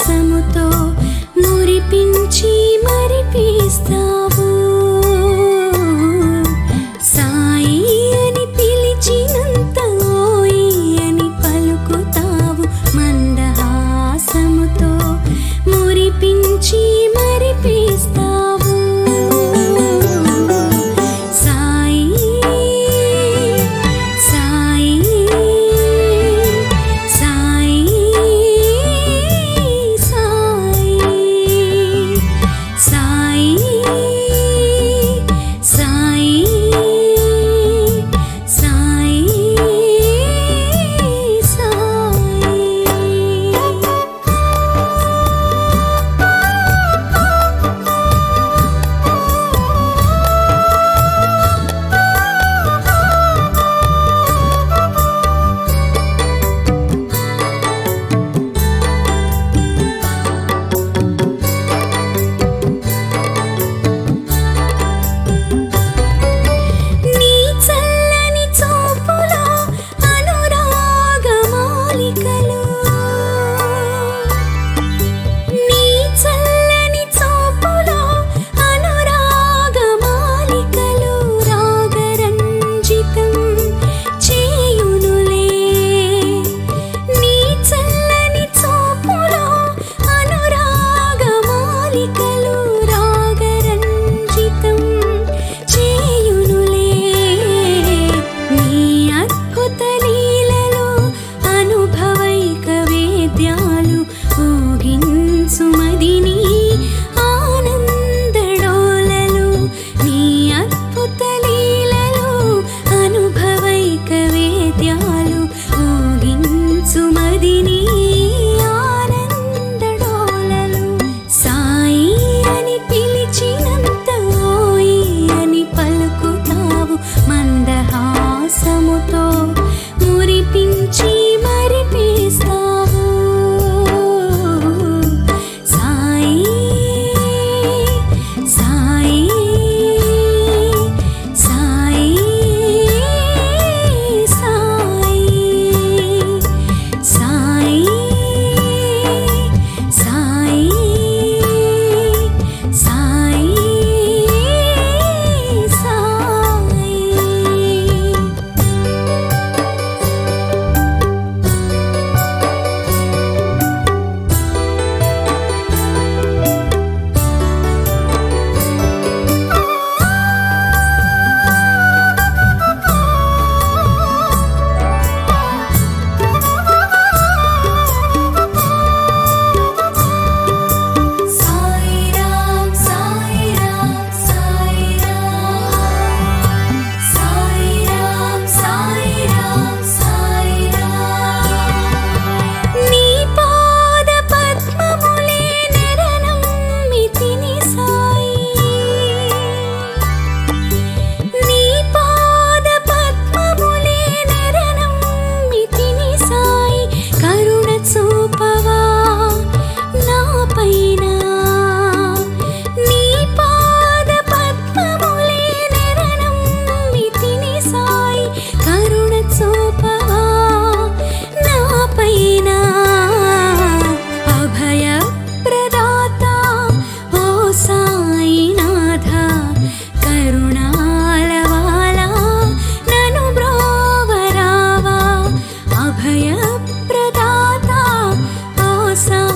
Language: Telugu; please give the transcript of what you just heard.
మందహాసముతో మురిపించి మరిపిస్తావు. సాయి అని పిలిచినంత ఓయి అని పలుకుతావు. మందహాసముతో మురిపించి మరిపిస్తావు. సాయి సాయి సాయి సాయి సాయి సాయి సాయి నీ చల్లని చూపులో అనురాగమాలికలు, నీ చల్లని చూపులో అనురాగమాలికలు రాగరంజితం చేయునులే. నీ చల్లని చూపులో అనురాగమాలికలు రాగరంజితం చేయునులే. నీ అద్భుత లీలలో అనుభవైక వేద్యాలు ఊగించు మదిని ఆనందడోలలు. నీ అద్భుత లీలలో అనుభవైక వేద్యాలు ఊగించు మదిని ఆనందడోలలు. సాయి అని పిలిచినంత ఓయి అని పలుకుతావు. మందహాసముతో మురిపించి మరిపిస్తావు. సాయి సాయి సాయి సాయి సాయి సాయి సాయి సాయి. సాయి రామ్ సాయి రామ్ సాయి రామ్ సాయి రామ్ సాయి రామ్ సాయి రామ్. నీ పాద పద్మములే నరనమ్మితిని సాయి. నీ పాద పద్మములే నరనమ్మితిని సాయి. కరుణ చూపవా నాపైన. నీ పాద పద్మములే నరనమ్మితిని సాయి. కరుణ చూపవా నాపైన. అభయ ప్రదాత ఓ సాయినాథ, కరుణాలవాలా నను బ్రోవరావా. అభయ ప్రదాత ఓ సాయి